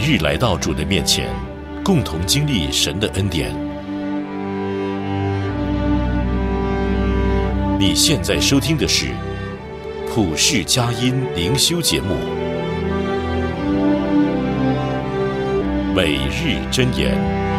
日来到主的面前，共同经历神的恩典。你现在收听的是普世佳音灵修节目每日箴言。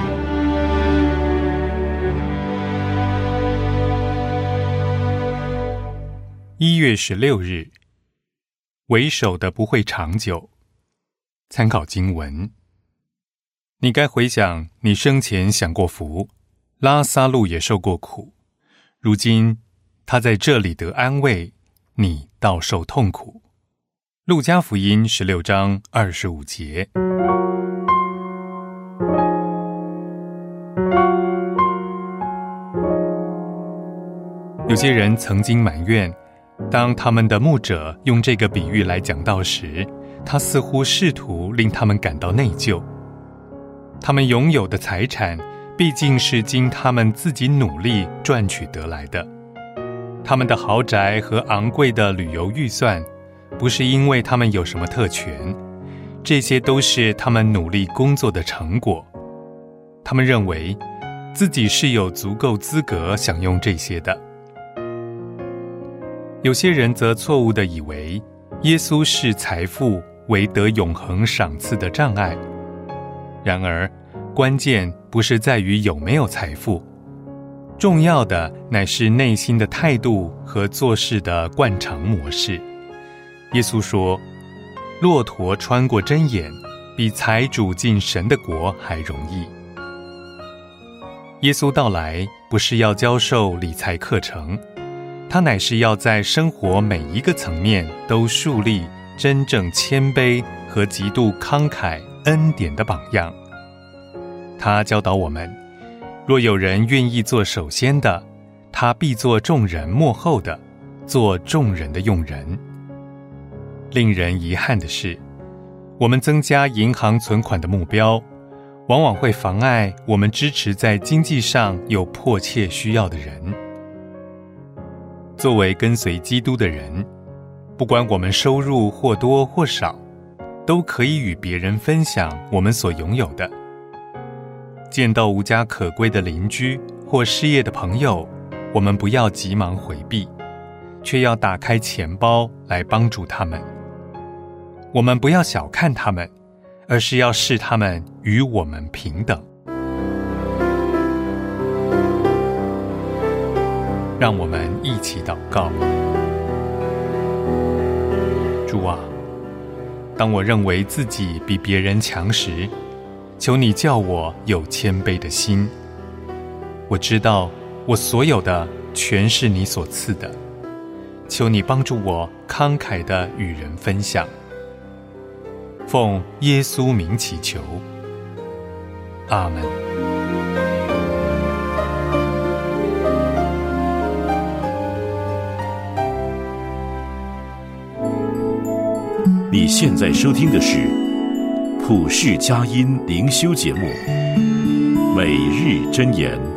1月16日，为首的不会长久。参考经文，你该回想你生前享过福，拉撒路也受过苦，如今他在这里得安慰，你倒受痛苦。路加福音16章25节。有些人曾经埋怨，当他们的牧者用这个比喻来讲道时，他似乎试图令他们感到内疚。他们拥有的财产毕竟是经他们自己努力赚取得来的，他们的豪宅和昂贵的旅游预算不是因为他们有什么特权，这些都是他们努力工作的成果。他们认为自己是有足够资格享用这些的。有些人则错误地以为耶稣视财富为得永恒赏赐的障碍。然而，关键不是在于有没有财富，重要的乃是内心的态度和做事的惯常模式。耶稣说，骆驼穿过针眼，比财主进神的国还容易。耶稣到来不是要教授理财课程，他乃是要在生活每一个层面都树立真正谦卑和极度慷慨恩典的榜样。他教导我们，若有人愿意做首先的，他必做众人末后的，做众人的用人。令人遗憾的是，我们增加银行存款的目标，往往会妨碍我们支持在经济上有迫切需要的人。作为跟随基督的人，不管我们收入或多或少，都可以与别人分享我们所拥有的。见到无家可归的邻居或失业的朋友，我们不要急忙回避，却要打开钱包来帮助他们。我们不要小看他们，而是要视他们与我们平等。让我们一起祷告。主啊，当我认为自己比别人强时，求你叫我有谦卑的心。我知道我所有的全是你所赐的，求你帮助我慷慨地与人分享。奉耶稣名祈求，阿们。 你现在收听的是普世佳音灵修节目每日箴言。